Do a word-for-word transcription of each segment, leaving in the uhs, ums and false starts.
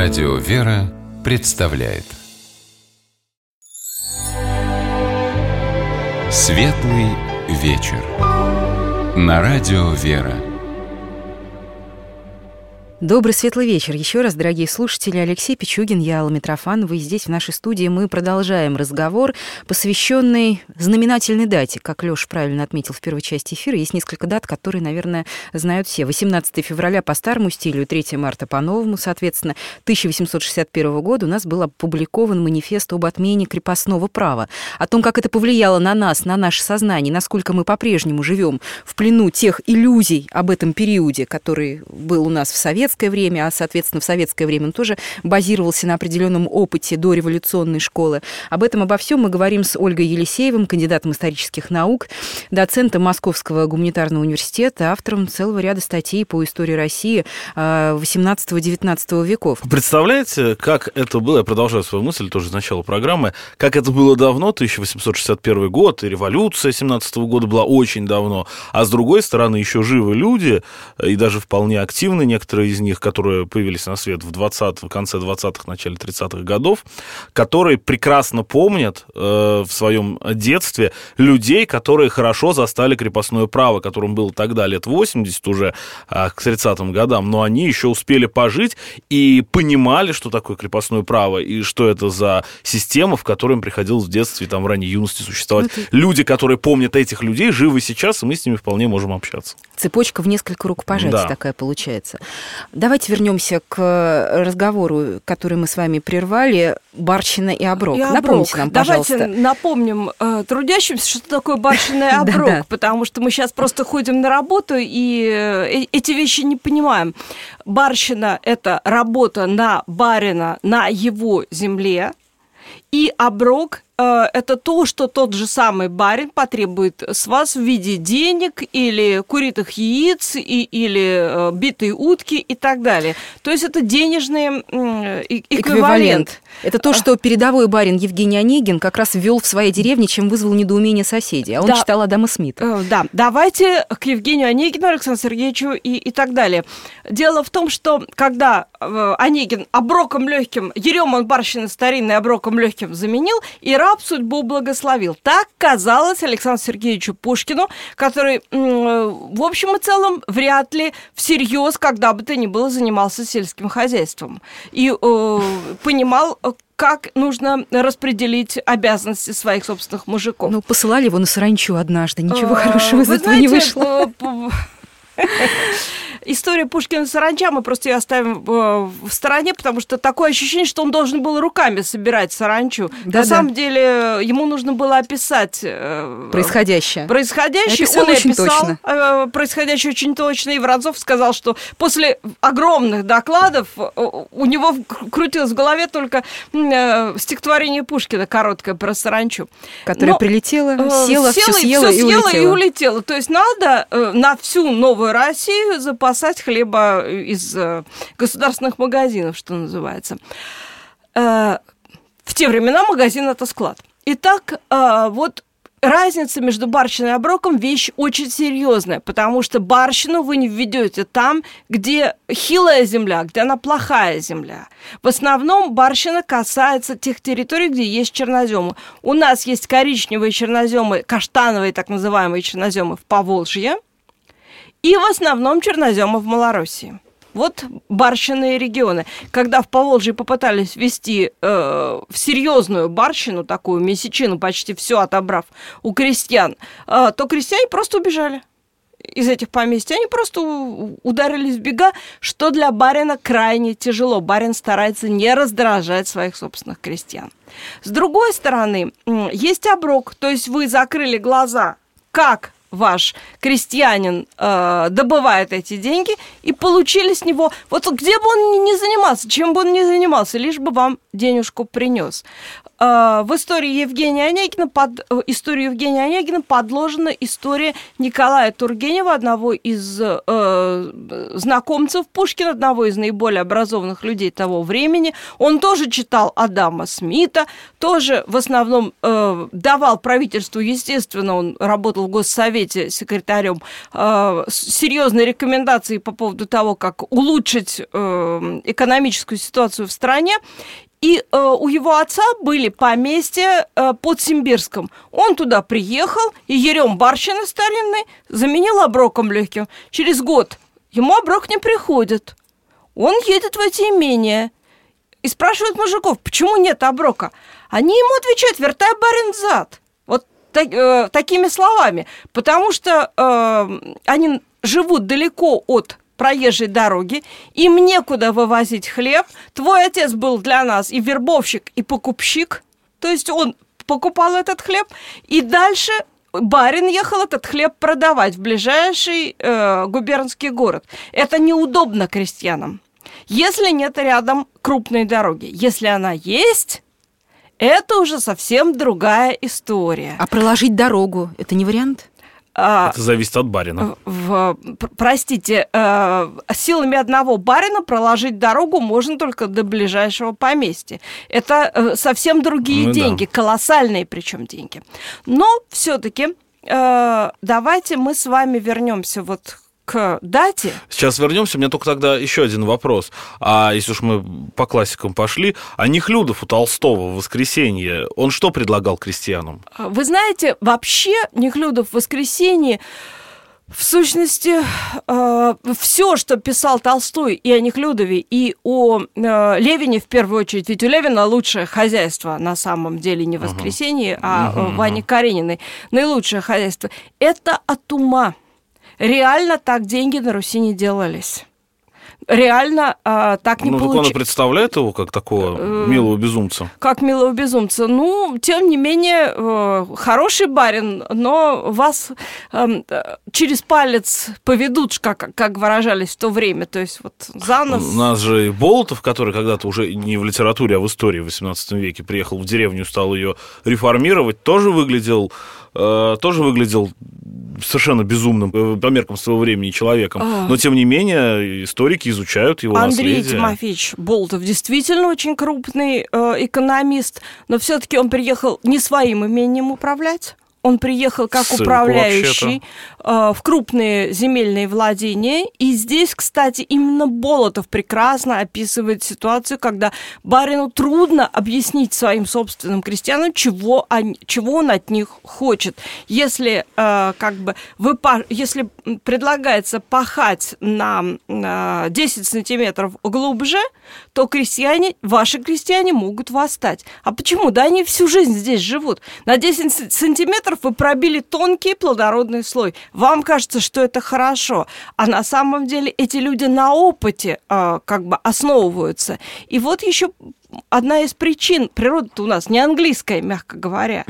Радио «Вера» представляет Светлый вечер на Радио «Вера». Добрый светлый вечер. Еще раз, дорогие слушатели, Алексей Пичугин, я Алла Митрофанова, и здесь, в нашей студии, мы продолжаем разговор, посвященный знаменательной дате. Как Лёша правильно отметил в первой части эфира, есть несколько дат, которые, наверное, знают все. восемнадцатого февраля по старому стилю и третьего марта по новому, соответственно, тысяча восемьсот шестьдесят первого года у нас был опубликован манифест об отмене крепостного права. О том, как это повлияло на нас, на наше сознание, насколько мы по-прежнему живем в плену тех иллюзий об этом периоде, который был у нас в советском время, а, соответственно, в советское время он тоже базировался на определенном опыте дореволюционной школы. Об этом, обо всем мы говорим с Ольгой Елисеевым, кандидатом исторических наук, доцентом Московского гуманитарного университета, автором целого ряда статей по истории России восемнадцатого-девятнадцатого веков. Представляете, как это было, я продолжаю свою мысль тоже с начала программы, как это было давно, тысяча восемьсот шестьдесят первый год, и революция семнадцатого года была очень давно, а с другой стороны еще живы люди, и даже вполне активны некоторые из них, которые появились на свет в двадцатом, в конце двадцатых, начале тридцатых годов, которые прекрасно помнят э, в своем детстве людей, которые хорошо застали крепостное право, которым было тогда лет восемьдесят уже, э, к тридцатым годам, но они еще успели пожить и понимали, что такое крепостное право, и что это за система, в которой им приходилось в детстве, там, в ранней юности существовать. Ну, ты... Люди, которые помнят этих людей, живы сейчас, и мы с ними вполне можем общаться. Цепочка в несколько рукопожатий да. такая получается. Давайте вернемся к разговору, который мы с вами прервали. Барщина и оброк. И Напомните оброк. нам, пожалуйста. Давайте напомним э, трудящимся, что такое барщина и оброк, потому что мы сейчас просто ходим на работу и э, эти вещи не понимаем. Барщина – это работа на барина, на его земле, и оброк – это то, что тот же самый барин потребует с вас в виде денег или куритых яиц, и, или битой утки и так далее. То есть это денежный эквивалент. эквивалент. Это то, что передовой барин Евгений Онегин как раз ввел в своей деревне, чем вызвал недоумение соседей. А он да. читал Адама Смита. Да, давайте к Евгению Онегину, Александру Сергеевичу и, и так далее. Дело в том, что когда Онегин оброком легким, Еремон барщины старинный оброком легким заменил, и раб судьбу благословил. Так казалось Александру Сергеевичу Пушкину, который, в общем и целом, вряд ли всерьез, когда бы то ни было, занимался сельским хозяйством. И э, понимал, как нужно распределить обязанности своих собственных мужиков. Ну, посылали его на саранчу однажды. Ничего хорошего из этого не вышло. История Пушкина саранча мы просто ее оставим в стороне, потому что такое ощущение, что он должен был руками собирать саранчу. Да, На да. самом деле ему нужно было описать происходящее. Происходящее. Описал он очень описал точно. происходящее очень точно. И Воронцов сказал, что после огромных докладов у него крутилось в голове только стихотворение Пушкина короткое про саранчу. Которое Но, прилетело, села, все съела, все и, съела улетела. и улетела. То есть надо на всю новую Россию запасать хлеба из государственных магазинов, что называется. В те времена магазин – это склад. Итак, вот разница между барщиной и оброком – вещь очень серьезная, потому что барщину вы не введете там, где хилая земля, где она плохая земля. В основном барщина касается тех территорий, где есть черноземы. У нас есть коричневые черноземы, каштановые так называемые черноземы в Поволжье, и в основном черноземы в Малороссии. Вот барщинные регионы. Когда в Поволжье попытались ввести э, в серьезную барщину, такую месячину, почти все отобрав у крестьян, э, то крестьяне просто убежали из этих поместьй. Они просто ударились в бега, что для барина крайне тяжело. Барин старается не раздражать своих собственных крестьян. С другой стороны, есть оброк, то есть вы закрыли глаза, как ваш крестьянин э, добывает эти деньги, и получили с него, вот где бы он ни занимался, чем бы он ни занимался, лишь бы вам денежку принес. Э, в истории Евгения Онегина, под, э, историю Евгения Онегина подложена история Николая Тургенева, одного из э, знакомцев Пушкина, одного из наиболее образованных людей того времени. Он тоже читал Адама Смита, тоже в основном э, давал правительству, естественно, он работал в Госсовете, совете секретарем э, серьезные рекомендации по поводу того, как улучшить э, экономическую ситуацию в стране. И э, у его отца были поместья э, под Симбирском. Он туда приехал, и Ерем Барщина старинный заменил оброком легким. Через год ему оброк не приходит. Он едет в эти имения и спрашивает мужиков, почему нет оброка. Они ему отвечают: вертай, барин, зад. Вот так, э, такими словами. Потому что э, они живут далеко от проезжей дороги, им некуда вывозить хлеб. Твой отец был для нас и вербовщик, и покупщик. То есть он покупал этот хлеб, и дальше барин ехал этот хлеб продавать в ближайший э, губернский город. Это неудобно крестьянам, если нет рядом крупной дороги. Если она есть, это уже совсем другая история. А проложить дорогу – это не вариант? Это зависит от барина. В, простите, э, силами одного барина проложить дорогу можно только до ближайшего поместья. Это э, совсем другие ну, деньги, да. Колоссальные причем деньги. Но все-таки э, давайте мы с вами вернемся вот к дате. Сейчас вернемся. У меня только тогда еще один вопрос. А если уж мы по классикам пошли, а Нехлюдов у Толстого в «Воскресенье», он что предлагал крестьянам? Вы знаете, вообще Нехлюдов в «Воскресенье», в сущности, э, все, что писал Толстой и о Нехлюдове, и о э, Левине в первую очередь, ведь у Левина лучшее хозяйство на самом деле не «Воскресенье», uh-huh. а uh-huh. Вани Карениной наилучшее хозяйство, это от ума. Реально так деньги на Руси не делались. Реально э, так не ну, получилось. Ну, так он представляет его как такого милого безумца? Как милого безумца. Ну, тем не менее, э, хороший барин, но вас э, через палец поведут, как, как выражались в то время. То есть вот за нос... У нас же и Болотов, который когда-то уже не в литературе, а в истории в восемнадцатом веке приехал в деревню, стал ее реформировать, тоже выглядел... тоже выглядел совершенно безумным по меркам своего времени человеком. А... Но, тем не менее, историки изучают его Андрей наследие. Андрей Тимофеевич Болотов действительно очень крупный э, экономист, но все-таки он приехал не своим имением управлять. Он приехал как Ссылку управляющий э, в крупные земельные владения. И здесь, кстати, именно Болотов прекрасно описывает ситуацию, когда барину трудно объяснить своим собственным крестьянам, чего, они, чего он от них хочет. Если, э, как бы, вы, если предлагается пахать на э, десять сантиметров глубже, то крестьяне, ваши крестьяне могут восстать. А почему? Да они всю жизнь здесь живут. На десять сантиметров вы пробили тонкий плодородный слой. Вам кажется, что это хорошо, а на самом деле эти люди на опыте э, как бы основываются. И вот еще одна из причин, природа-то у нас не английская, мягко говоря,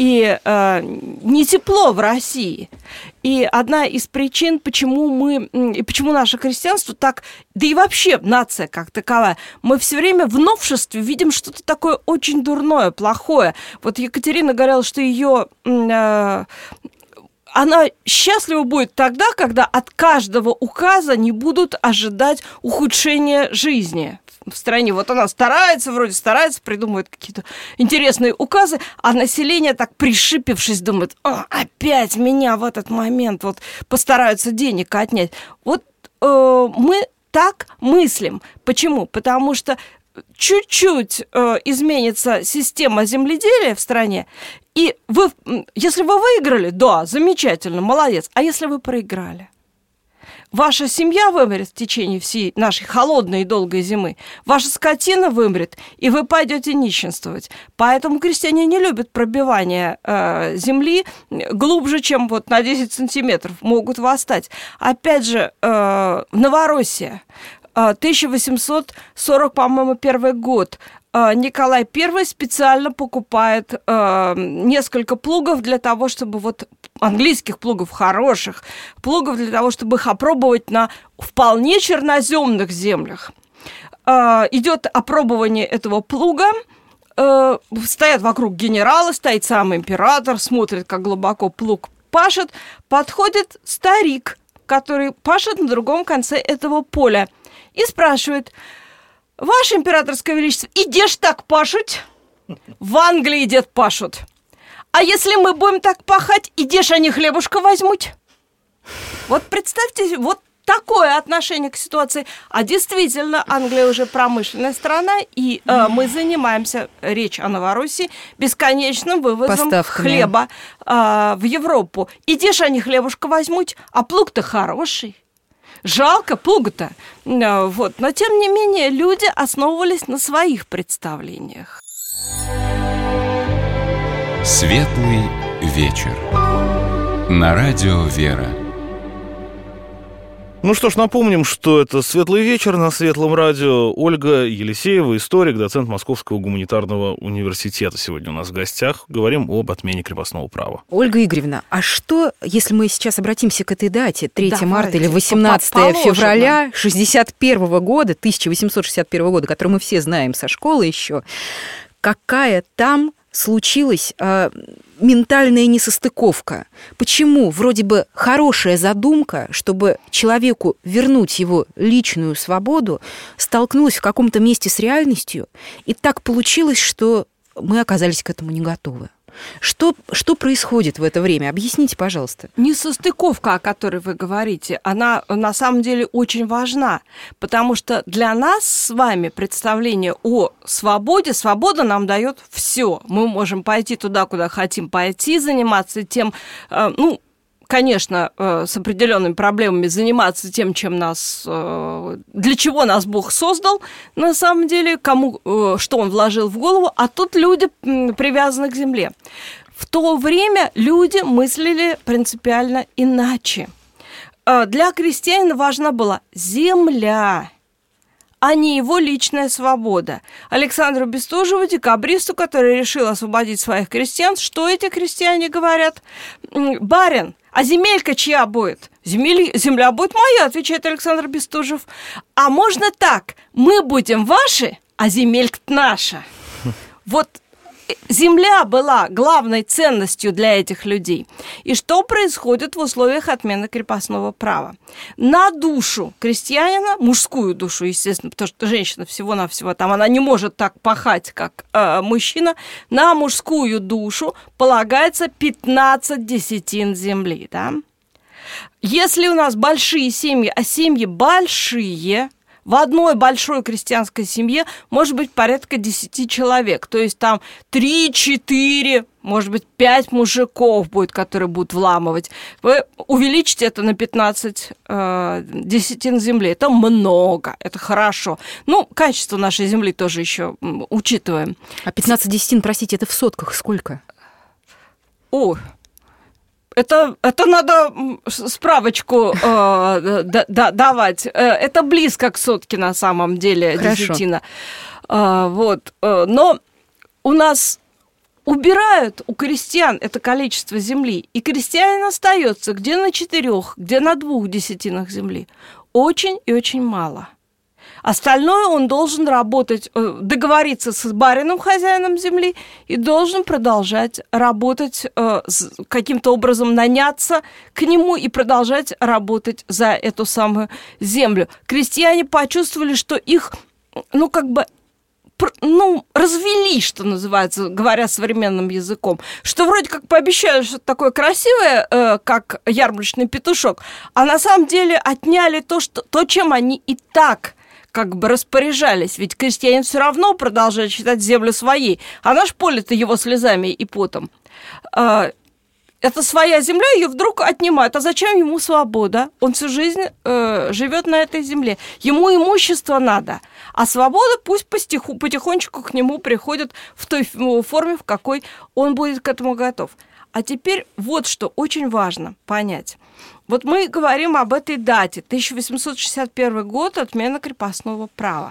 и э, не тепло в России. И одна из причин, почему мы, и почему наше христианство так, да и вообще нация как таковая, мы все время в новшестве видим что-то такое очень дурное, плохое. Вот Екатерина говорила, что ее... Э, она счастлива будет тогда, когда от каждого указа не будут ожидать ухудшения жизни в стране. Вот она старается, вроде старается, придумывает какие-то интересные указы, а население так пришипевшись думает: о, опять меня в этот момент вот постараются денег отнять. Вот э, мы так мыслим. Почему? Потому что чуть-чуть э, изменится система земледелия в стране, и вы, если вы выиграли, да, замечательно, молодец. А если вы проиграли? Ваша семья вымрет в течение всей нашей холодной и долгой зимы. Ваша скотина вымрет, и вы пойдете нищенствовать. Поэтому крестьяне не любят пробивание э, земли глубже, чем вот на десять сантиметров могут восстать. Опять же, э, Новороссия. тысяча восемьсот сорок, по-моему, первый год. Николай Первый специально покупает э, несколько плугов для того, чтобы вот английских плугов, хороших плугов, для того, чтобы их опробовать на вполне черноземных землях. Э, идет опробование этого плуга. Э, стоят вокруг генералы, стоит сам император, смотрит, как глубоко плуг пашет. Подходит старик, который пашет на другом конце этого поля, и спрашивает: «Ваше императорское величество, и где ж так пашут?» «В Англии, дед, пашут. А если мы будем так пахать, и где ж они хлебушка возьмут? Вот представьте, вот такое отношение к ситуации. А действительно, Англия уже промышленная страна, и э, мы занимаемся, речь о Новороссии, бесконечным вывозом Поставками. хлеба э, в Европу. И где ж они хлебушка возьмут? А плуг-то хороший. Жалко плуга-то. Э, вот. Но, тем не менее, люди основывались на своих представлениях. Светлый вечер. На радио «Вера». Ну что ж, напомним, что это «Светлый вечер» на Светлом радио. Ольга Елисеева, историк, доцент Московского гуманитарного университета. Сегодня у нас в гостях. Говорим об отмене крепостного права. Ольга Игоревна, а что, если мы сейчас обратимся к этой дате, третьего марта или восемнадцатого положено. февраля шестьдесят первого года, тысяча восемьсот шестьдесят первого года, который мы все знаем со школы еще, какая там случилась э, ментальная несостыковка? Почему вроде бы хорошая задумка, чтобы человеку вернуть его личную свободу, столкнулась в каком-то месте с реальностью, и так получилось, что мы оказались к этому не готовы? Что, что происходит в это время? Объясните, пожалуйста. Несостыковка, о которой вы говорите, она на самом деле очень важна, потому что для нас с вами представление о свободе, свобода нам дает все. Мы можем пойти туда, куда хотим пойти, заниматься тем, ну, конечно, с определенными проблемами, заниматься тем, чем нас, для чего нас Бог создал, на самом деле, кому, что Он вложил в голову, а тут люди привязаны к земле. В то время люди мыслили принципиально иначе. Для крестьянина важна была земля, а не его личная свобода. Александру Бестужеву, декабристу, который решил освободить своих крестьян, что эти крестьяне говорят? «Барин, а земелька чья будет?» Земель, «Земля будет моя», отвечает Александр Бестужев. «А можно так? Мы будем ваши, а земелька наша». Вот земля была главной ценностью для этих людей. И что происходит в условиях отмены крепостного права? На душу крестьянина, мужскую душу, естественно, потому что женщина всего-навсего там, она не может так пахать, как э, мужчина, на мужскую душу полагается пятнадцать десятин земли, да? Если у нас большие семьи, а семьи большие, в одной большой крестьянской семье может быть порядка десяти человек. То есть там три-четыре, может быть, пять мужиков будет, которые будут вламывать. Вы увеличите это на пятнадцать э, десятин земли. Это много, это хорошо. Ну, качество нашей земли тоже еще учитываем. А пятнадцать десятин, простите, это в сотках сколько? О, Это, это надо справочку э, да, да, давать. Это близко к сотке на самом деле, Хорошо. десятина. Э, вот. Но у нас убирают у крестьян это количество земли, и крестьянин остается где на четырех, где на двух десятинах земли. Очень и очень мало. Остальное он должен работать, договориться с барином, хозяином земли, и должен продолжать работать, каким-то образом наняться к нему и продолжать работать за эту самую землю. Крестьяне почувствовали, что их, ну, как бы, ну, развели, что называется, говоря современным языком, что вроде как пообещали что-то такое красивое, э, как ярмарочный петушок, а на самом деле отняли то, что, то, чем они и так как бы распоряжались. Ведь крестьянин все равно продолжает считать землю своей, а наш поле-то его слезами и потом. Э, это своя земля, ее вдруг отнимают. А зачем ему свобода? Он всю жизнь э, живет на этой земле. Ему имущество надо. А свобода пусть потиху, потихонечку к нему приходит в той форме, в какой он будет к этому готов. А теперь вот что очень важно понять. Вот мы говорим об этой дате, тысяча восемьсот шестьдесят первый год, отмена крепостного права.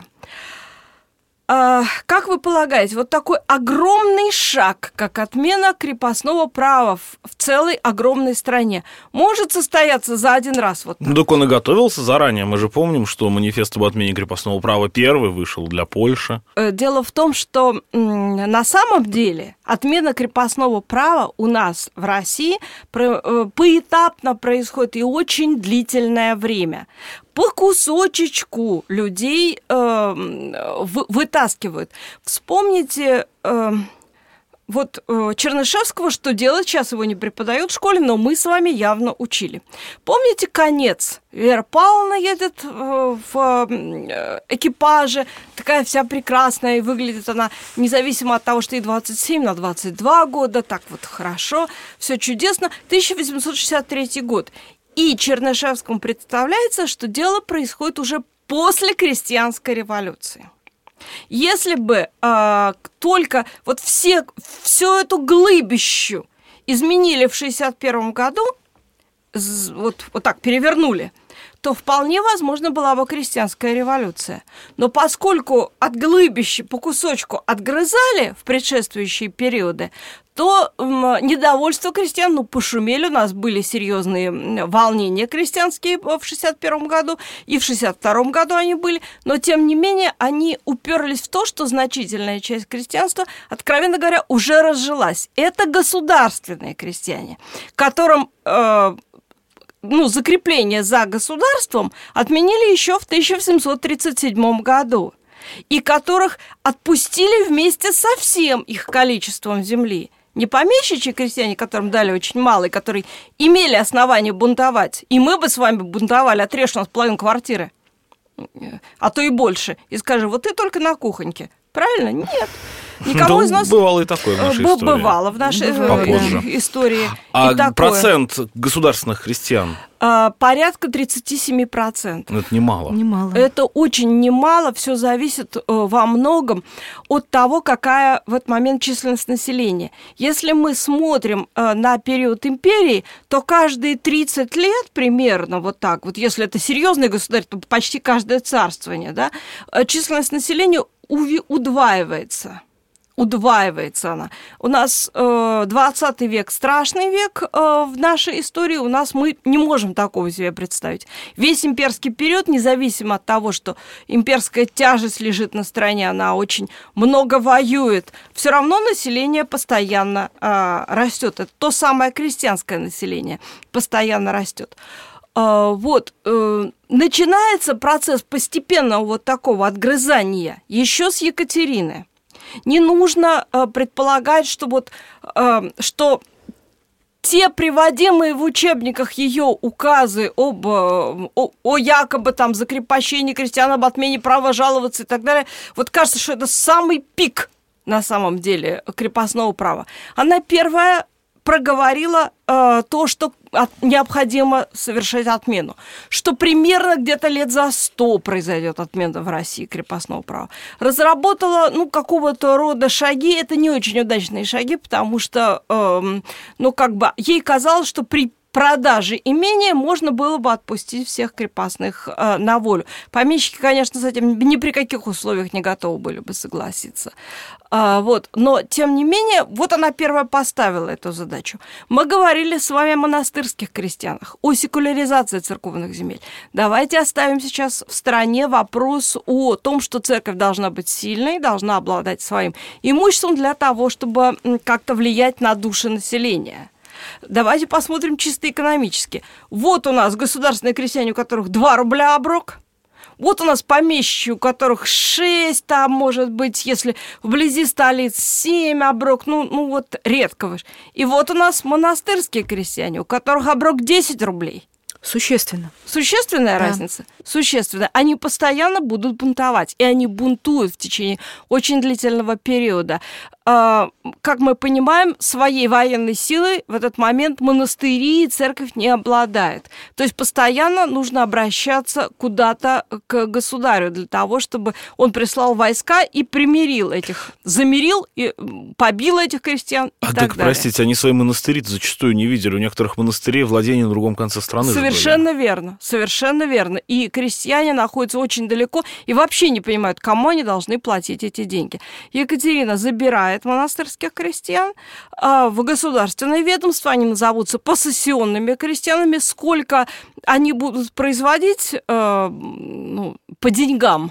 А, как вы полагаете, вот такой огромный шаг, как отмена крепостного права в, в целой огромной стране, может состояться за один раз? Вот так? Ну, так он и готовился заранее. Мы же помним, что манифест об отмене крепостного права первый вышел для Польши. Дело в том, что м, на самом деле отмена крепостного права у нас в России про, э, поэтапно происходит и очень длительное время. По кусочечку людей э, вы, вытаскивают. Вспомните, э, вот э, Чернышевского «Что делать?» сейчас его не преподают в школе, но мы с вами явно учили. Помните конец? Вера Павловна едет э, в э, экипаже, такая вся прекрасная, и выглядит она независимо от того, что ей двадцать семь на двадцать два года, так вот хорошо, все чудесно. тысяча восемьсот шестьдесят третий год. И Чернышевскому представляется, что дело происходит уже после крестьянской революции. Если бы э, только вот все, всю эту глыбищу изменили в шестьдесят первом году, вот, вот так перевернули, то вполне возможно была бы крестьянская революция. Но поскольку от глыбища по кусочку отгрызали в предшествующие периоды, то м, недовольство крестьян, ну, пошумели, у нас были серьезные волнения крестьянские в шестьдесят первом году, и в шестьдесят втором году они были, но, тем не менее, они уперлись в то, что значительная часть крестьянства, откровенно говоря, уже разжилась. Это государственные крестьяне, которым... Э, ну, закрепление за государством отменили еще в тысяча восемьсот тридцать седьмом году, и которых отпустили вместе со всем их количеством земли. Не помещичьи крестьяне, которым дали очень мало, и которые имели основание бунтовать. И мы бы с вами бунтовали, отрежь у нас половину квартиры, а то и больше, и скажи, вот ты только на кухоньке. Правильно? Нет. Никому да, из нас... Бывало и такое в нашей Б- истории. Бывало в нашей Попозже. истории. А и процент государственных христиан? А, порядка тридцать семь процентов. Это немало. Немало. Это очень немало. Все зависит э, во многом от того, какая в этот момент численность населения. Если мы смотрим э, на период империи, то каждые тридцать лет примерно вот так, вот если это серьезный государь, то почти каждое царствование, да, численность населения уви- удваивается. Удваивается она. У нас э, двадцатый век страшный век э, в нашей истории. У нас мы не можем такого себе представить. Весь имперский период, независимо от того, что имперская тяжесть лежит на стране, она очень много воюет, все равно население постоянно э, растет. Это то самое крестьянское население постоянно растет. Э, вот, э, начинается процесс постепенного вот такого отгрызания еще с Екатерины. Не нужно э, предполагать, что, вот, э, что те приводимые в учебниках ее указы об, э, о, о якобы там закрепощении крестьян, об отмене права жаловаться и так далее, вот кажется, что это самый пик на самом деле крепостного права. Она первая проговорила э, то, что от, необходимо совершить отмену, что примерно где-то лет за сто произойдет отмена в России крепостного права. Разработала, ну, какого-то рода шаги, это не очень удачные шаги, потому что, э, ну, как бы, ей казалось, что при продаже имения можно было бы отпустить всех крепостных э, на волю. Помещики, конечно, с этим ни при каких условиях не готовы были бы согласиться. А, вот. Но, тем не менее, вот она первая поставила эту задачу. Мы говорили с вами о монастырских крестьянах, о секуляризации церковных земель. Давайте оставим сейчас в стороне вопрос о том, что церковь должна быть сильной, должна обладать своим имуществом для того, чтобы как-то влиять на души населения. Давайте посмотрим чисто экономически. Вот у нас государственные крестьяне, у которых два рубля оброк. Вот у нас помещичьи, у которых шесть, там, может быть, если вблизи столиц семь оброк, ну, ну вот редко. И вот у нас монастырские крестьяне, у которых оброк десять рублей. Существенно. Существенная да. разница? Существенная. Они постоянно будут бунтовать, и они бунтуют в течение очень длительного периода. Как мы понимаем, своей военной силой в этот момент монастыри и церковь не обладает. То есть постоянно нужно обращаться куда-то к государю для того, чтобы он прислал войска и примирил этих, замирил и побил этих крестьян и а так, так, далее. Простите, они свои монастыри зачастую не видели. У некоторых монастырей владения на другом конце страны. Совершенно верно, совершенно верно. И крестьяне находятся очень далеко и вообще не понимают, кому они должны платить эти деньги. Екатерина забирает монастырских крестьян в государственное ведомство, они назовутся поссессионными крестьянами, сколько они будут производить ну, по деньгам,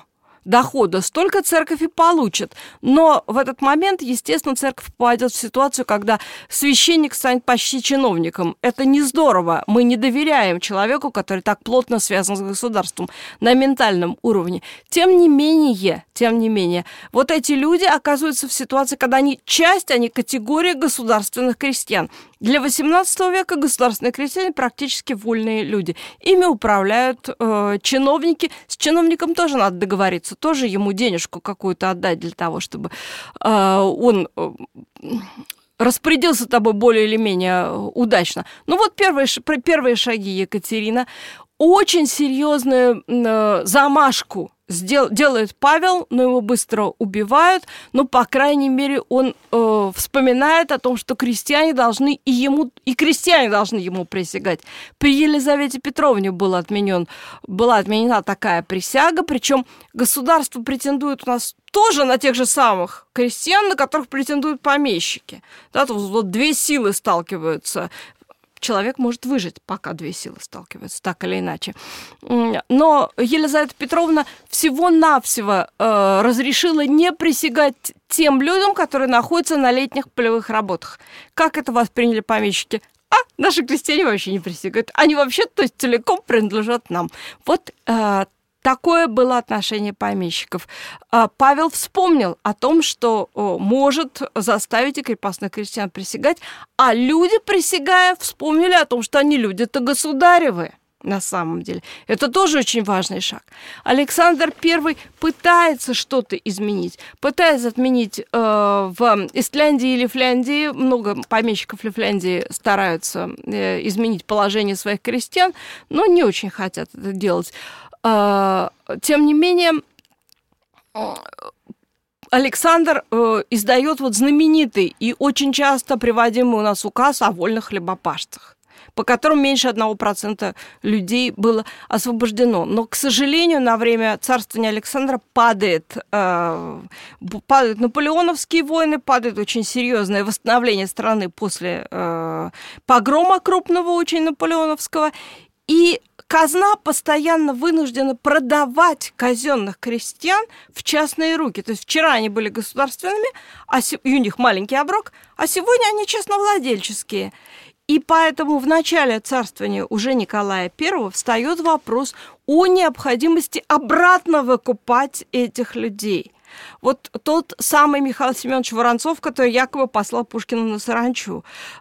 дохода, столько церковь и получит. Но в этот момент, естественно, церковь попадет в ситуацию, когда священник станет почти чиновником. Это не здорово. Мы не доверяем человеку, который так плотно связан с государством на ментальном уровне. Тем не менее, тем не менее, вот эти люди оказываются в ситуации, когда они часть, они категория государственных крестьян. Для восемнадцатого века государственные крестьяне практически вольные люди. Ими управляют э, чиновники. С чиновником тоже надо договориться, тоже ему денежку какую-то отдать для того, чтобы э, он э, распорядился тобой более или менее удачно. Ну вот первые, первые шаги Екатерина. Очень серьезную э, замашку сдел, делает Павел, но его быстро убивают. Но, по крайней мере, он э, вспоминает о том, что крестьяне должны и ему, и крестьяне должны ему присягать. При Елизавете Петровне был отменен, была отменена такая присяга, причем государство претендует у нас тоже на тех же самых крестьян, на которых претендуют помещики. Да, тут вот две силы сталкиваются. Человек может выжить, пока две силы сталкиваются, так или иначе. Но Елизавета Петровна всего-навсего э, разрешила не присягать тем людям, которые находятся на летних полевых работах. Как это восприняли помещики? А, наши крестьяне вообще не присягают. Они вообще, то есть, целиком принадлежат нам. Вот э, такое было отношение помещиков. Павел вспомнил о том, что может заставить и крепостных крестьян присягать, а люди, присягая, вспомнили о том, что они люди-то государевы на самом деле. Это тоже очень важный шаг. Александр Первый пытается что-то изменить. Пытается отменить э, в Исляндии или Финляндии, много помещиков Лифляндии стараются э, изменить положение своих крестьян, но не очень хотят это делать. Тем не менее, Александр э, издает вот знаменитый и очень часто приводимый у нас указ о вольных хлебопашцах, по которому меньше одного процента людей было освобождено. Но, к сожалению, на время царствования Александра падает, э, падают наполеоновские войны, падает очень серьезное восстановление страны после э, погрома крупного очень наполеоновского, и казна постоянно вынуждена продавать казенных крестьян в частные руки. То есть вчера они были государственными, а се... и у них маленький оброк, а сегодня они частновладельческие. И поэтому в начале царствования уже Николая Первого встает вопрос о необходимости обратно выкупать этих людей. Вот тот самый Михаил Семенович Воронцов, который якобы послал Пушкина на саранчу,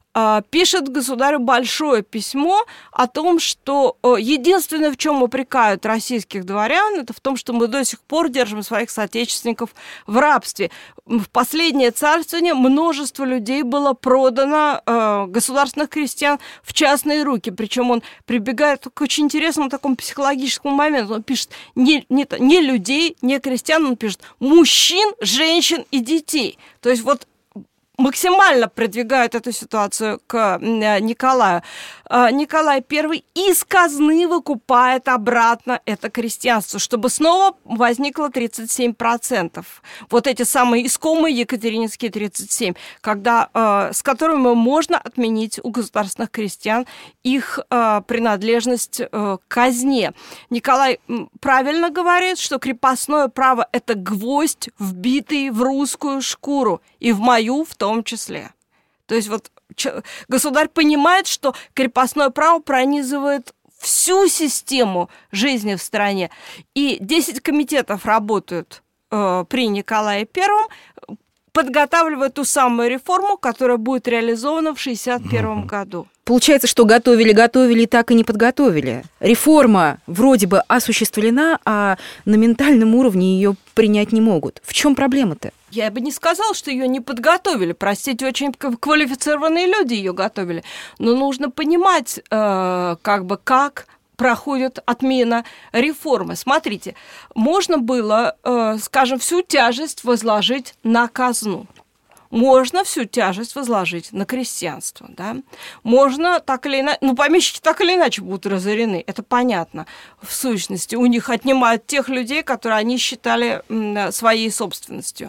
пишет государю большое письмо о том, что единственное, в чем упрекают российских дворян, это в том, что мы до сих пор держим своих соотечественников в рабстве. В последнее царствование множество людей было продано, э, государственных крестьян, в частные руки. Причем он прибегает к очень интересному такому психологическому моменту. Он пишет не, не, не людей, не крестьян, он пишет мужчин, женщин и детей. То есть вот максимально продвигают эту ситуацию к Николаю. Николай Первый из казны выкупает обратно это крестьянство, чтобы снова возникло тридцать семь процентов. Вот эти самые искомые екатерининские тридцать семь, когда, с которыми можно отменить у государственных крестьян их принадлежность к казне. Николай правильно говорит, что крепостное право – это гвоздь, вбитый в русскую шкуру, и в мою в том числе. То есть вот государь понимает, что крепостное право пронизывает всю систему жизни в стране. И десять комитетов работают э, при Николае Первом, подготавливая ту самую реформу, которая будет реализована в шестьдесят первом году. Получается, что готовили, готовили и так и не подготовили. Реформа вроде бы осуществлена, а на ментальном уровне ее принять не могут. В чем проблема-то? Я бы не сказала, что ее не подготовили. Простите, очень квалифицированные люди ее готовили. Но нужно понимать, э, как бы, как проходит отмена реформы. Смотрите, можно было, э, скажем, всю тяжесть возложить на казну. Можно всю тяжесть возложить на крестьянство, да? Можно так или иначе... Ну, помещики так или иначе будут разорены, это понятно. В сущности, у них отнимают тех людей, которые они считали своей собственностью.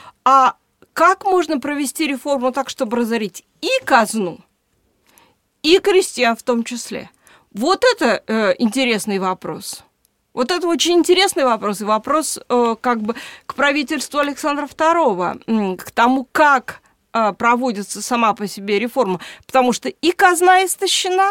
А как можно провести реформу так, чтобы разорить и казну, и крестьян в том числе? Вот это э, интересный вопрос. Вот это очень интересный вопрос, и вопрос э, как бы к правительству Александра второго, э, к тому, как э, проводится сама по себе реформа, потому что и казна истощена,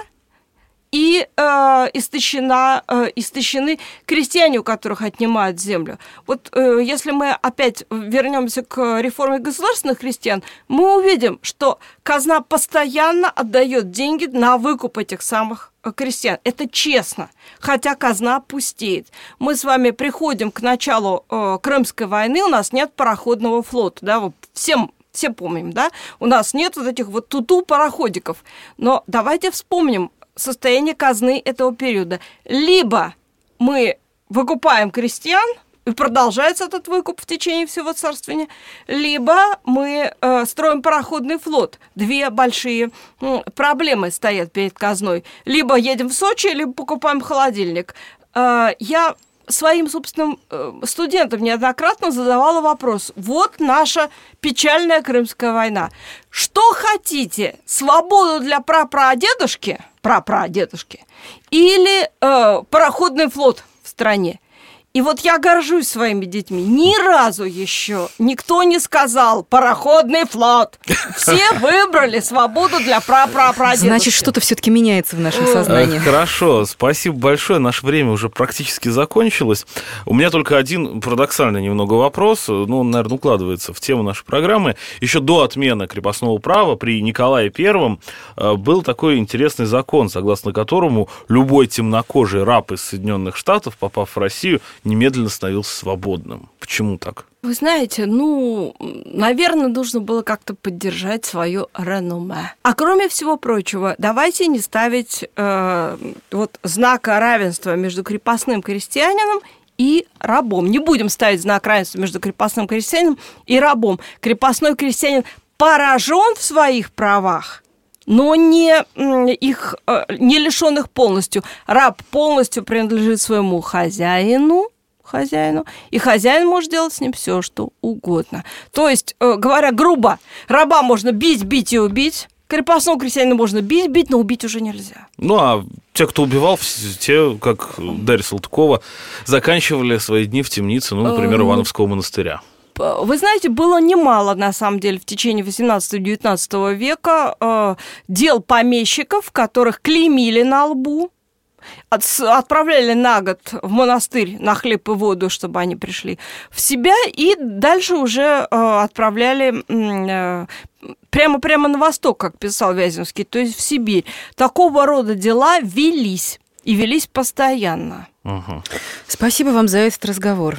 и э, истощена, э, истощены крестьяне, у которых отнимают землю. Вот э, если мы опять вернемся к реформе государственных крестьян, мы увидим, что казна постоянно отдает деньги на выкуп этих самых крестьян. Это честно, хотя казна пустеет. Мы с вами приходим к началу э, Крымской войны, у нас нет пароходного флота, да, вот всем все помним, да, у нас нет вот этих вот туту-пароходиков. Но давайте вспомним состояние казны этого периода. Либо мы выкупаем крестьян, и продолжается этот выкуп в течение всего царствования, либо мы э, строим пароходный флот. Две большие э, проблемы стоят перед казной. Либо едем в Сочи, либо покупаем холодильник. Э, я своим собственным э, студентам неоднократно задавала вопрос. Вот наша печальная Крымская война. Что хотите? Свободу для прапрадедушки, прапрадедушки или э, пароходный флот в стране? И вот я горжусь своими детьми. Ни разу еще никто не сказал «пароходный флот». Все выбрали свободу для прапрапрадедушки. Значит, что-то все-таки меняется в нашем сознании. Хорошо, спасибо большое. Наше время уже практически закончилось. У меня только один парадоксальный немного вопрос. Ну, он, наверное, укладывается в тему нашей программы. Еще до отмены крепостного права при Николае Первом был такой интересный закон, согласно которому любой темнокожий раб из Соединенных Штатов, попав в Россию, немедленно становился свободным. Почему так? Вы знаете, ну, наверное, нужно было как-то поддержать свое реноме. А кроме всего прочего, давайте не ставить э, вот знака равенства между крепостным крестьянином и рабом. Не будем ставить знак равенства между крепостным крестьянином и рабом. Крепостной крестьянин поражен в своих правах, но не, их, не лишен их полностью. Раб полностью принадлежит своему хозяину, хозяину, и хозяин может делать с ним все, что угодно. То есть, говоря грубо, раба можно бить, бить и убить, крепостного крестьянина можно бить, бить, но убить уже нельзя. Ну, а те, кто убивал, те, как Дарья Салтыкова, заканчивали свои дни в темнице, ну, например, Ивановского монастыря. Вы знаете, было немало, на самом деле, в течение восемнадцатого-девятнадцатого века э, дел помещиков, которых клеймили на лбу, от, отправляли на год в монастырь на хлеб и воду, чтобы они пришли в себя, и дальше уже э, отправляли э, прямо-прямо на восток, как писал Вяземский, то есть в Сибирь. Такого рода дела велись, и велись постоянно. Угу. Спасибо вам за этот разговор.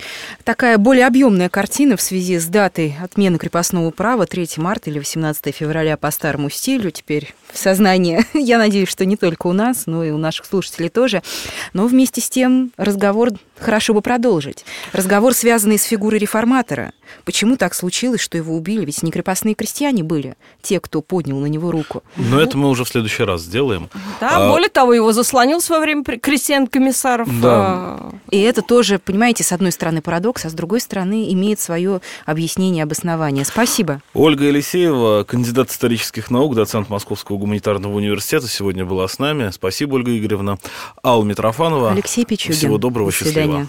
Такая более объемная картина в связи с датой отмены крепостного права третьего марта или восемнадцатого февраля по старому стилю теперь в сознании. Я надеюсь, что не только у нас, но и у наших слушателей тоже. Но вместе с тем разговор хорошо бы продолжить. Разговор, связанный с фигурой реформатора. Почему так случилось, что его убили? Ведь не крепостные крестьяне были те, кто поднял на него руку. Но это мы уже в следующий раз сделаем. Да, а... более того, его заслонил в свое время крестьян-комиссаров. Да. И это тоже, понимаете, с одной стороны парадокс, а с другой стороны имеет свое объяснение, обоснование. Спасибо. Ольга Елисеева, кандидат исторических наук, доцент Московского гуманитарного университета, сегодня была с нами. Спасибо, Ольга Игоревна. Алла Митрофанова. Алексей Пичугин. Всего доброго, До свидания.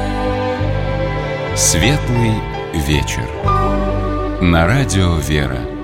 Счастливо. Светлый вечер. На радио «Вера».